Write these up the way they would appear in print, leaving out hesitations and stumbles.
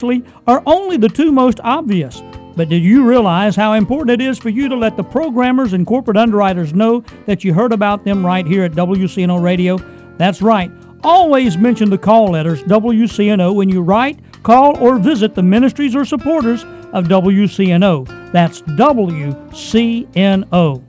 are only the two most obvious. But did you realize how important it is for you to let the programmers and corporate underwriters know that you heard about them right here at WCNO Radio? That's right. Always mention the call letters WCNO when you write, call, or visit the ministries or supporters of WCNO. That's WCNO.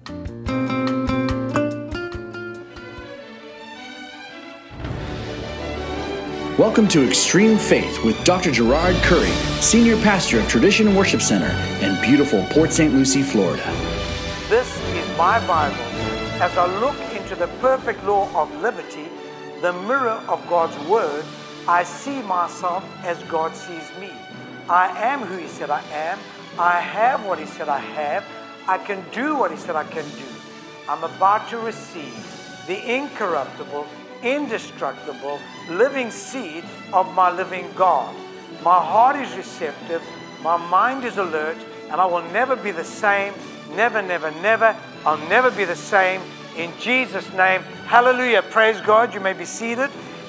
Welcome to Extreme Faith with Dr. Gerard Curry, Senior Pastor of Tradition Worship Center in beautiful Port St. Lucie, Florida. This is my Bible. As I look into the perfect law of liberty, the mirror of God's Word, I see myself as God sees me. I am who He said I am. I have what He said I have. I can do what He said I can do. I'm about to receive the incorruptible, indestructible, living seed of my living God. My heart is receptive, my mind is alert, and I will never be the same. Never, never, never. I'll never be the same. In Jesus' name, hallelujah. Praise God. You may be seated.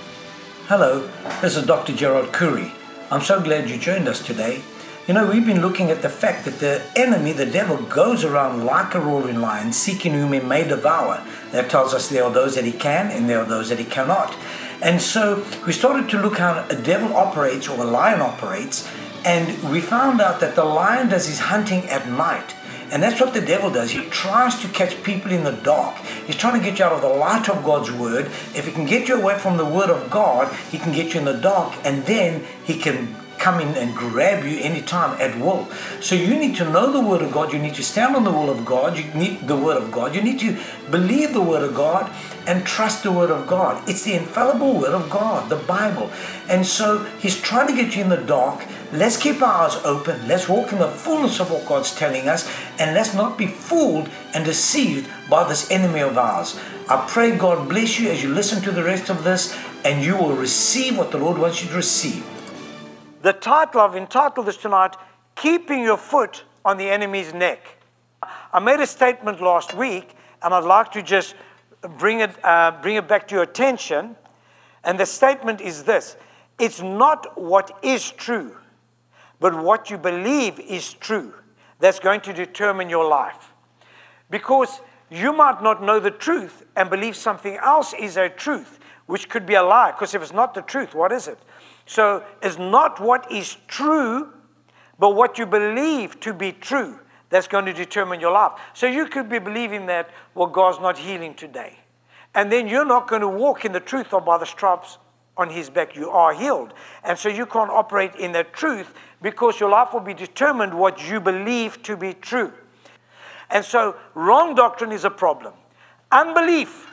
Hello, this is Dr. Gerard Curry. I'm so glad you joined us today. You know, we've been looking at the fact that the enemy, the devil, goes around like a roaring lion, seeking whom he may devour. That tells us there are those that he can and there are those that he cannot. And so we started to look how a devil operates, or a lion operates, and we found out that the lion does his hunting at night. And that's what the devil does. He tries to catch people in the dark. He's trying to get you out of the light of God's Word. If he can get you away from the Word of God, he can get you in the dark, and then he can come in and grab you anytime at will. So you need to know the Word of God. You need to stand on the will of God. You need the Word of God. You need to believe the Word of God and trust the Word of God. It's the infallible Word of God, the Bible. And so he's trying to get you in the dark. Let's keep our eyes open. Let's walk in the fullness of what God's telling us. And let's not be fooled and deceived by this enemy of ours. I pray God bless you as you listen to the rest of this, and you will receive what the Lord wants you to receive. The title, I've entitled this tonight, Keeping Your Foot on the Enemy's Neck. I made a statement last week, and I'd like to just bring it back to your attention. And the statement is this: it's not what is true, but what you believe is true that's going to determine your life. Because you might not know the truth and believe something else is a truth, which could be a lie. Because if it's not the truth, what is it? So it's not what is true, but what you believe to be true that's going to determine your life. So you could be believing that, well, God's not healing today. And then you're not going to walk in the truth, or by the stripes on His back you are healed. And so you can't operate in that truth, because your life will be determined what you believe to be true. And so wrong doctrine is a problem. Unbelief.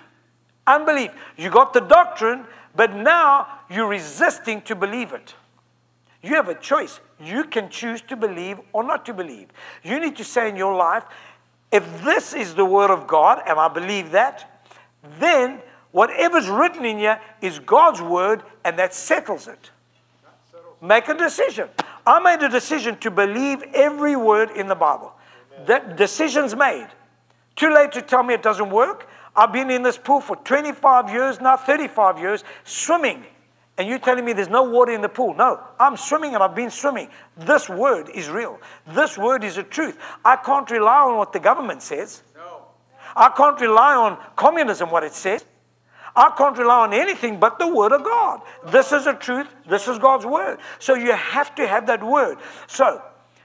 You got the doctrine, but now you're resisting to believe it. You have a choice. You can choose to believe or not to believe. You need to say in your life, if this is the Word of God, and I believe that, then whatever's written in here is God's Word, and that settles it. Make a decision. I made a decision to believe every word in the Bible. That decision's made. Too late to tell me it doesn't work. I've been in this pool for 25 years now, 35 years, swimming. And you're telling me there's no water in the pool. No, I'm swimming and I've been swimming. This word is real. This word is the truth. I can't rely on what the government says. No. I can't rely on communism, what it says. I can't rely on anything but the Word of God. This is the truth. This is God's Word. So you have to have that Word. So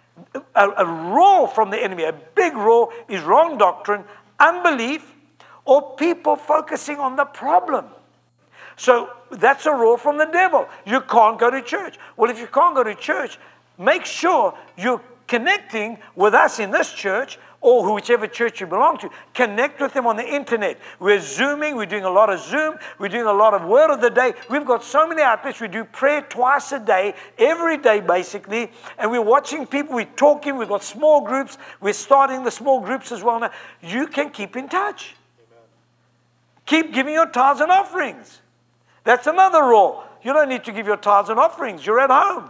a roar from the enemy, a big roar, is wrong doctrine, unbelief, or people focusing on the problem. So that's a roar from the devil. You can't go to church. Well, if you can't go to church, make sure you're connecting with us in this church, or whichever church you belong to. Connect with them on the internet. We're Zooming. We're doing a lot of Zoom. We're doing a lot of Word of the Day. We've got so many outlets. We do prayer twice a day, every day basically. And we're watching people. We're talking. We've got small groups. We're starting the small groups as well now. You can keep in touch. Amen. Keep giving your tithes and offerings. That's another rule. You don't need to give your tithes and offerings. You're at home.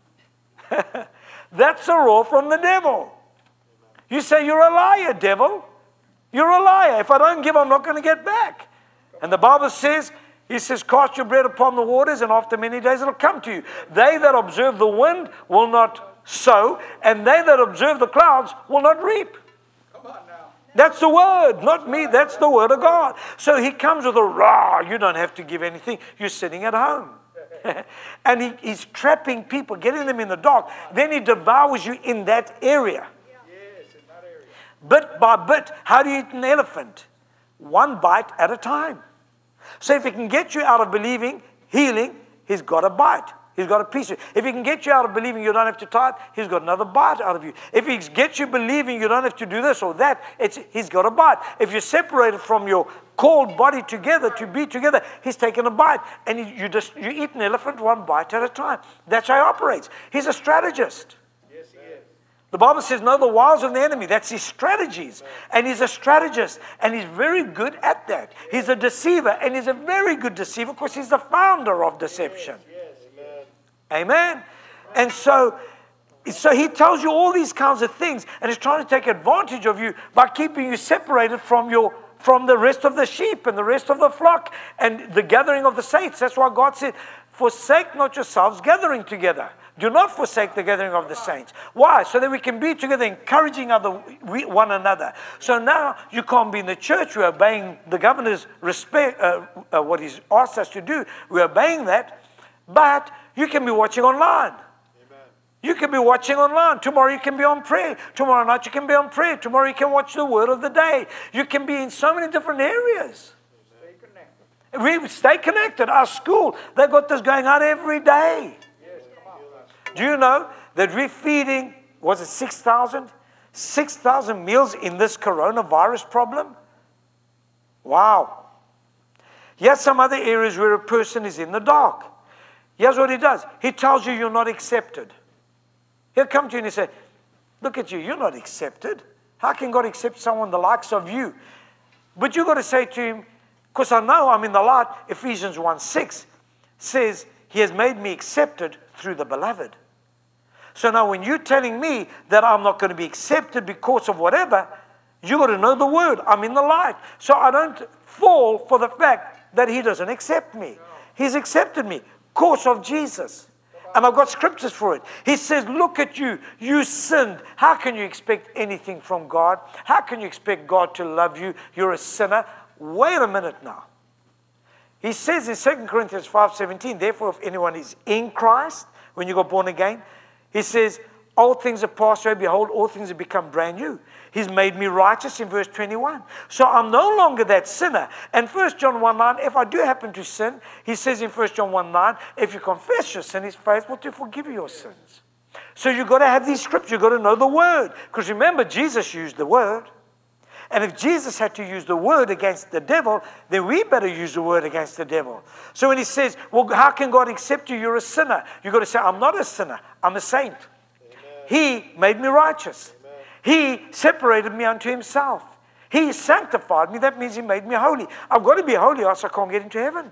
That's a rule from the devil. You say, you're a liar, devil. You're a liar. If I don't give, I'm not going to get back. And the Bible says, He says, cast your bread upon the waters, and after many days it'll come to you. They that observe the wind will not sow, and they that observe the clouds will not reap. Come on now. That's the word, not me. That's the word of God. So he comes with a rah, you don't have to give anything. You're sitting at home. And he's trapping people, getting them in the dark. Then he devours you in that area. Yes, in that area. Bit by bit. How do you eat an elephant? One bite at a time. So if he can get you out of believing, healing, he's got a bite. He's got a piece of it. If he can get you out of believing you don't have to tithe, he's got another bite out of you. If he gets you believing you don't have to do this or that, he's got a bite. If you're separated from your called body together to be together, he's taken a bite. And you eat an elephant one bite at a time. That's how he operates. He's a strategist. Yes, he is. The Bible says, know the wiles of the enemy. That's his strategies. And he's a strategist. And he's very good at that. He's a deceiver. And he's a very good deceiver because he's the founder of deception. Amen. And so he tells you all these kinds of things, and he's trying to take advantage of you by keeping you separated from the rest of the sheep and the rest of the flock and the gathering of the saints. That's why God said, forsake not yourselves gathering together. Do not forsake the gathering of the saints. Why? So that we can be together, encouraging one another. So now you can't be in the church. We're obeying the governor's what he's asked us to do. We're obeying that. But you can be watching online. Amen. You can be watching online. Tomorrow you can be on prayer. Tomorrow night you can be on prayer. Tomorrow you can watch the word of the day. You can be in so many different areas. Stay connected. We stay connected. Our school, they've got this going on every day. Yes, come on. Do you know that we're feeding, was it 6,000? 6,000 meals in this coronavirus problem? Wow. Here's some other areas where a person is in the dark. Here's what he does. He tells you you're not accepted. He'll come to you and he say, look at you, you're not accepted. How can God accept someone the likes of you? But you've got to say to him, because I know I'm in the light, Ephesians 1:6 says, he has made me accepted through the beloved. So now when you're telling me that I'm not going to be accepted because of whatever, you've got to know the word. I'm in the light. So I don't fall for the fact that he doesn't accept me. He's accepted me. Course of Jesus. And I've got scriptures for it. He says, look at you. You sinned. How can you expect anything from God? How can you expect God to love you? You're a sinner. Wait a minute now. He says in 2 Corinthians 5:17, therefore if anyone is in Christ, when you got born again, he says, old things have passed away. Behold, all things have become brand new. He's made me righteous in verse 21. So I'm no longer that sinner. And 1 John 1:9, if I do happen to sin, he says in 1 John 1:9, if you confess your sin, he's faithful to forgive your sins. So you've got to have these scriptures. You've got to know the word. Because remember, Jesus used the word. And if Jesus had to use the word against the devil, then we better use the word against the devil. So when he says, well, how can God accept you? You're a sinner. You've got to say, I'm not a sinner. I'm a saint. He made me righteous. He separated me unto himself. He sanctified me. That means he made me holy. I've got to be holy or else I can't get into heaven.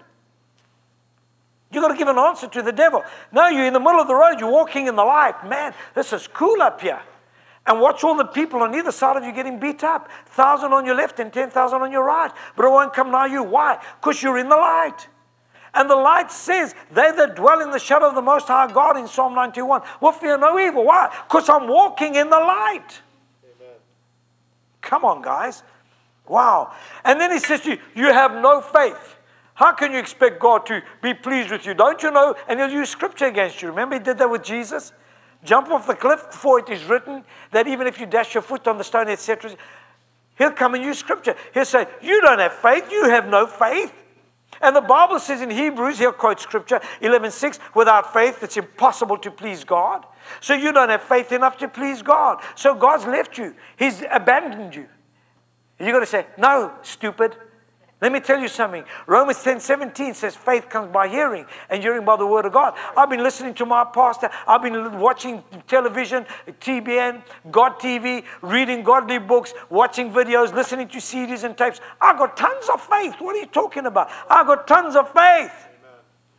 You've got to give an answer to the devil. Now you're in the middle of the road. You're walking in the light. Man, this is cool up here. And watch all the people on either side of you getting beat up. 1,000 on your left and 10,000 on your right. But it won't come nigh you. Why? Because you're in the light. And the light says, they that dwell in the shadow of the Most High God in Psalm 91 will fear no evil. Why? Because I'm walking in the light. Amen. Come on, guys. Wow. And then he says to you, you have no faith. How can you expect God to be pleased with you? Don't you know? And he'll use scripture against you. Remember he did that with Jesus? Jump off the cliff, for it is written that even if you dash your foot on the stone, etc., he'll come and use scripture. He'll say, you don't have faith. You have no faith. And the Bible says in Hebrews, he'll quote scripture 11:6, without faith it's impossible to please God. So you don't have faith enough to please God. So God's left you. He's abandoned you. You've got to say, no, stupid. Let me tell you something. Romans 10:17 says faith comes by hearing, and hearing by the word of God. I've been listening to my pastor. I've been watching television, TBN, God TV, reading godly books, watching videos, listening to CDs and tapes. I've got tons of faith. What are you talking about? I've got tons of faith. Amen.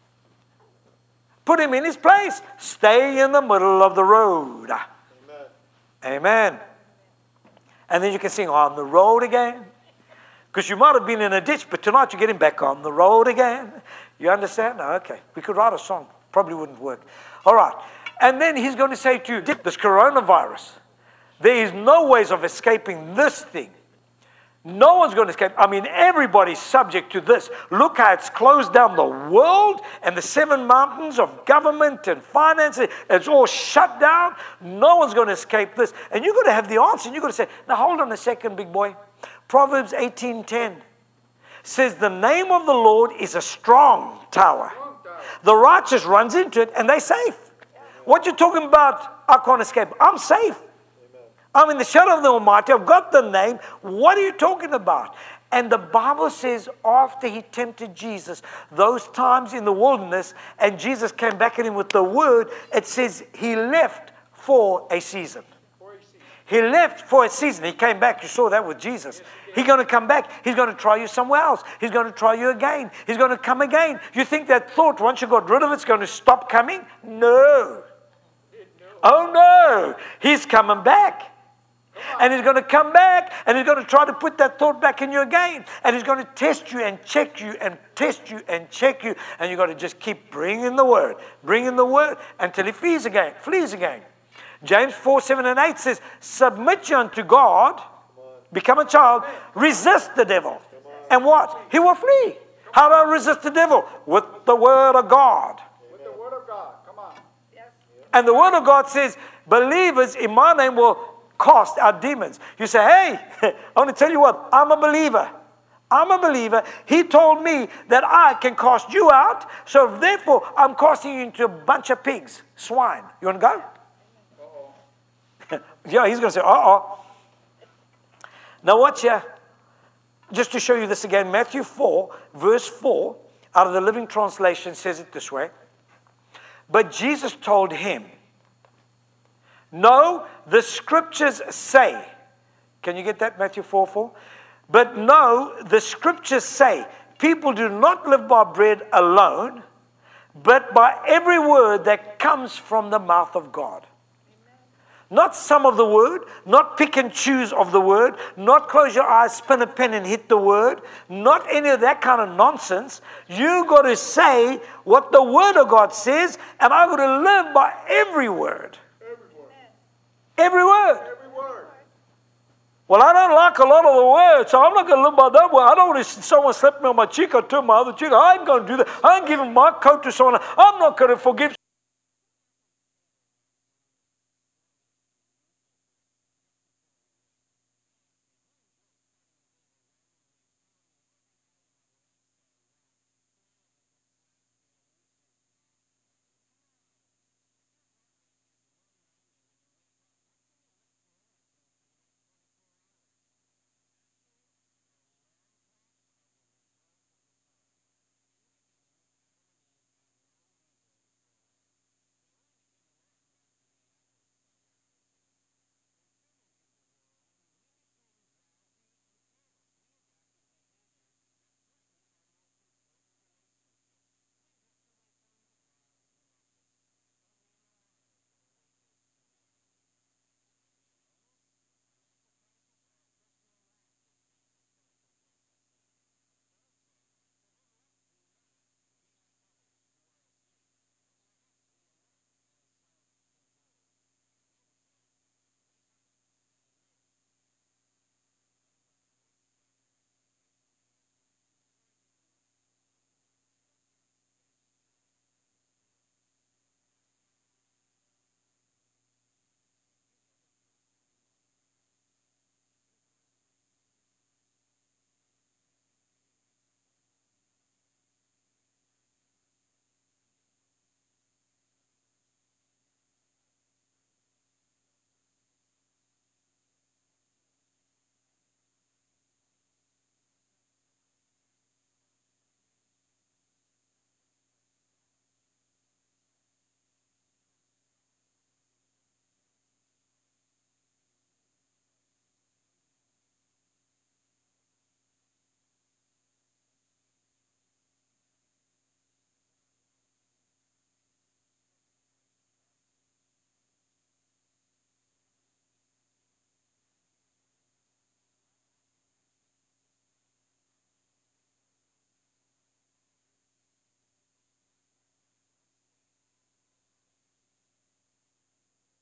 Put him in his place. Stay in the middle of the road. Amen. Amen. And then you can sing, on the road again. Because you might have been in a ditch, but tonight you're getting back on the road again. You understand? Oh, okay. We could write a song. Probably wouldn't work. All right. And then he's going to say to you, this coronavirus, there is no ways of escaping this thing. No one's going to escape. I mean, everybody's subject to this. Look how it's closed down the world and the 7 mountains of government and finance. It's all shut down. No one's going to escape this. And you've got to have the answer. And you've got to say, now hold on a second, big boy. Proverbs 18:10 says, the name of the Lord is a strong tower. The righteous runs into it and they're safe. What you're talking about, I can't escape. I'm safe. I'm in the shadow of the Almighty. I've got the name. What are you talking about? And the Bible says after he tempted Jesus, those times in the wilderness, and Jesus came back at him with the word, it says he left for a season. He left for a season. He came back. You saw that with Jesus. He's going to come back. He's going to try you somewhere else. He's going to try you again. He's going to come again. You think that thought, once you got rid of it, it's going to stop coming? No. Oh, no. He's coming back. And he's going to come back and he's going to try to put that thought back in you again. And he's going to test you and check you and test you and check you. And you've got to just keep bringing the word until he flees again. James 4:7-8 says, submit you unto God, become a child, resist the devil. And what? He will flee. How do I resist the devil? With the word of God. With the word of God. Come on. And the word of God says, believers in my name will cast out demons. You say, hey, I want to tell you what, I'm a believer. I'm a believer. He told me that I can cast you out. So therefore, I'm casting you into a bunch of pigs, swine. You want to go? Yeah, he's going to say, uh-oh. Now watch here. Just to show you this again, Matthew 4, verse 4, out of the Living Translation says it this way. But Jesus told him, no, the scriptures say. Can you get that, Matthew 4:4? But no, the scriptures say, people do not live by bread alone, but by every word that comes from the mouth of God. Not some of the word, not pick and choose of the word, not close your eyes, spin a pen and hit the word, not any of that kind of nonsense. You got to say what the word of God says, and I got to live by every word. Every word. Every word. Well, I don't like a lot of the words, so I'm not going to live by that word. I don't want to someone slap me on my cheek or turn my other cheek. I ain't going to do that. I ain't giving my coat to someone. I'm not going to forgive